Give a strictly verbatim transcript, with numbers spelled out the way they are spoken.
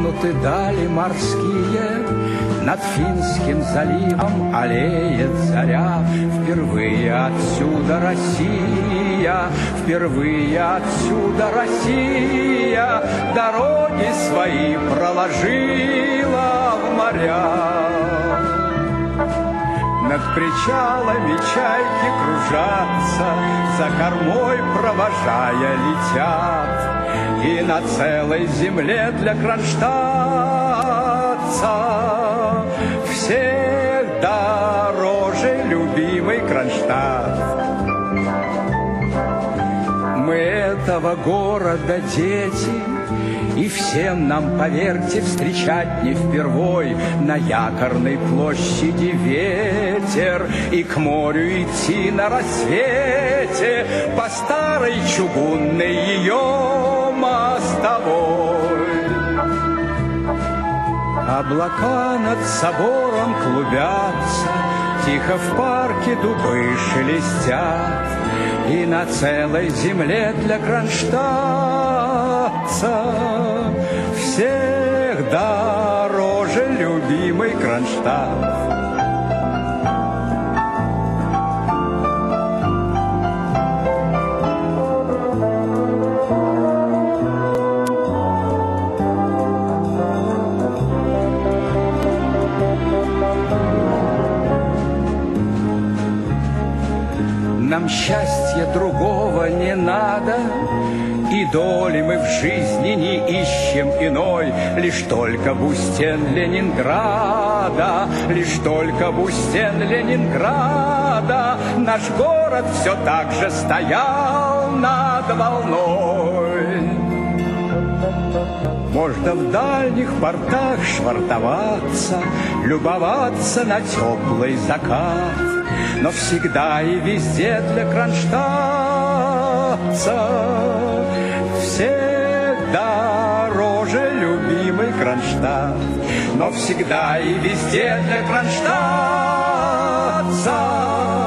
распахнуты дали морские, над Финским заливом аллеет заря. Впервые отсюда Россия, впервые отсюда Россия дороги свои проложила в моря. Над причалами чайки кружатся, за кормой провожая летят, и на целой земле для Кронштадтца всех дороже любимый Кронштадт. Мы этого города дети, и всем нам, поверьте, встречать не впервой на якорной площади ветер, и к морю идти на рассвете по старой чугунной ее мостовой. Облака над собором клубятся, тихо в парке дубы шелестят, и на целой земле для кронштадтца всех дороже любимый Кронштадт. Нам счастья другого не надо, и доли мы в жизни не ищем иной, лишь только в у стен Ленинграда, лишь только в у стен Ленинграда наш город все так же стоял над волной. Можно в дальних портах швартоваться, любоваться на теплый закат, но всегда и везде для кронштадтца всех дороже любимый Кронштадт. Но всегда и везде для кронштадтца